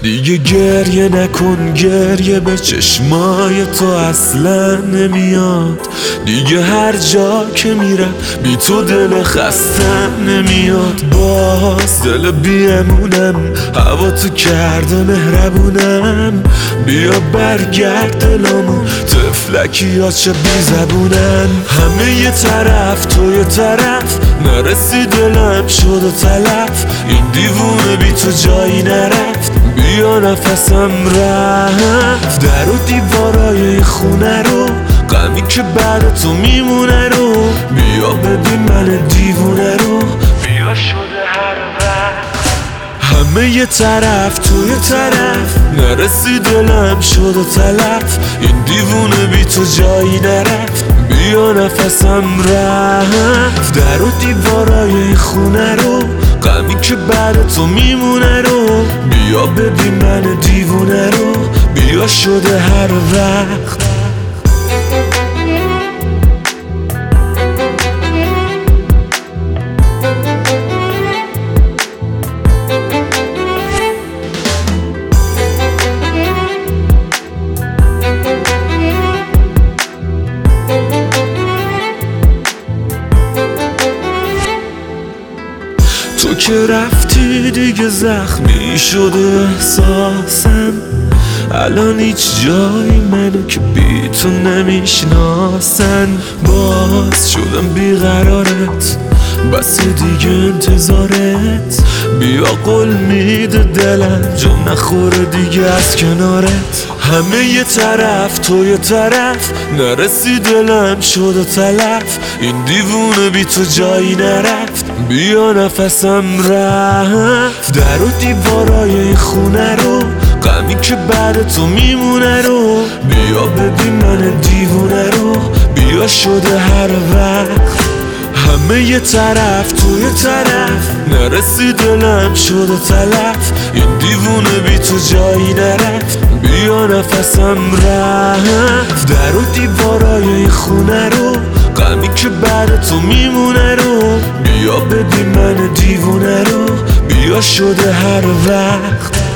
دیگه گریه نکن، گریه به چشمای تو اصلا نمیاد. دیگه هر جا که میرم بی تو دل خستم نمیاد. باز دل بیمونم، هوا تو کرده مهربونم. بیا برگرد دلامون، تفلکی ها چه بی زبونن. همه یه طرف تو یه طرف، نرسی دلم شد و تلف. این دیوونه بی تو جایی نرفت، بیا نفسم رفت. در و دیوارای خونه رو، غمی که بعد تو میمونه رو. بیا ببین من دیوونه رو، بیا شده هر وقت. همه یه طرف تو یه طرف، نرسی دلم شد و تلف. این دیوونه بی تو جایی نرفت، بیا نفسم رفت. در و دیوارای خونه رو، غمی که بعد تو میمونه رو. بیا ببین من دیوونه رو، بیا شده هر وقت. تو که رفتی دیگه زخمی شده احساسم. الان هیچ جایی منو که بی تو نمیشناسن. باز شدم بیقرارت، بس دیگه انتظارت. بیا قول میده دلم، جا نخوره دیگه از کنارت. همه یه طرف تو یه طرف، نرسی دلم شد و تلف. این دیوونه بی تو جایی نرفت، بیا نفسم رفت. در و دیوارای خونه رو، غمی که بعد تو میمونه رو. بیا ببین من دیوونه رو، بیا شده هر وقت. همه یه طرف تو یه طرف، نرسی دلم شد و تلف. این دیوونه بی تو جایی نرفت، بیا نفسم رفت. در و دیوارای خونه رو، غمی که بعد تو میمونه رو. بیا ببین من دیوونه رو، بیا شده هر وقت.